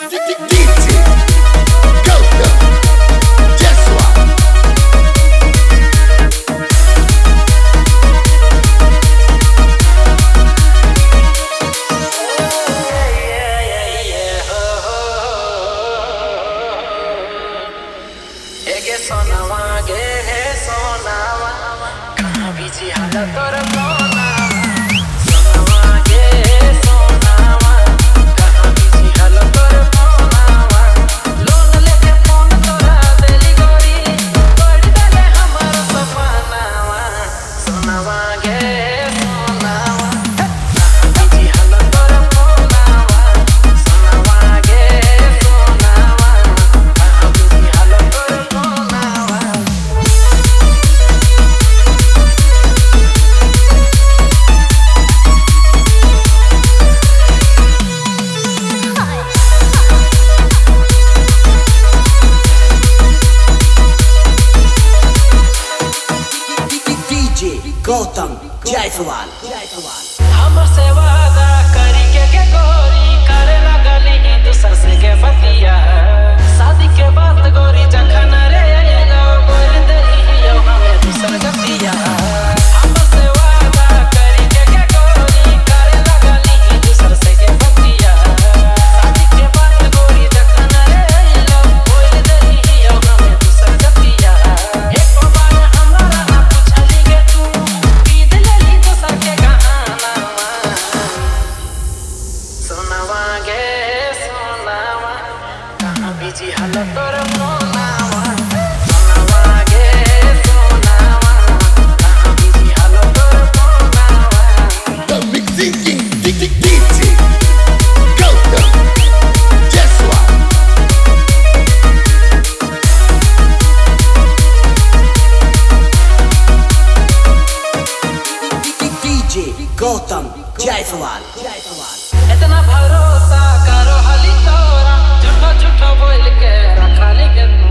गौतम जायसवाल हमसे वादा करी के गोरी करे लगली दूसर से के बतिया शादी के बाद गोरी जखन रे लो बोल दही यो हमें दूसर गतिया हमसे वादा करी के गोरी करे लगली दूसर से के बतिया शादी के बाद गोरी जखन रे लो बोल दही यो हमें दूसर गतिया एक बार हमारा ना पूछली के तू पीद लेली दूसर के कहाना सोनावा गे सोनावा कहाँ बिजी हालत तोर मोनावा सोनावा गे सोनावा कहाँ बिजी हालत तोर मोनावा The mixing king, DJ Gautam Jaiswal DJ Gautam Jaiswal इतना भरोसा करो हली तोरा झूठो झूठो बोल के रखा ली के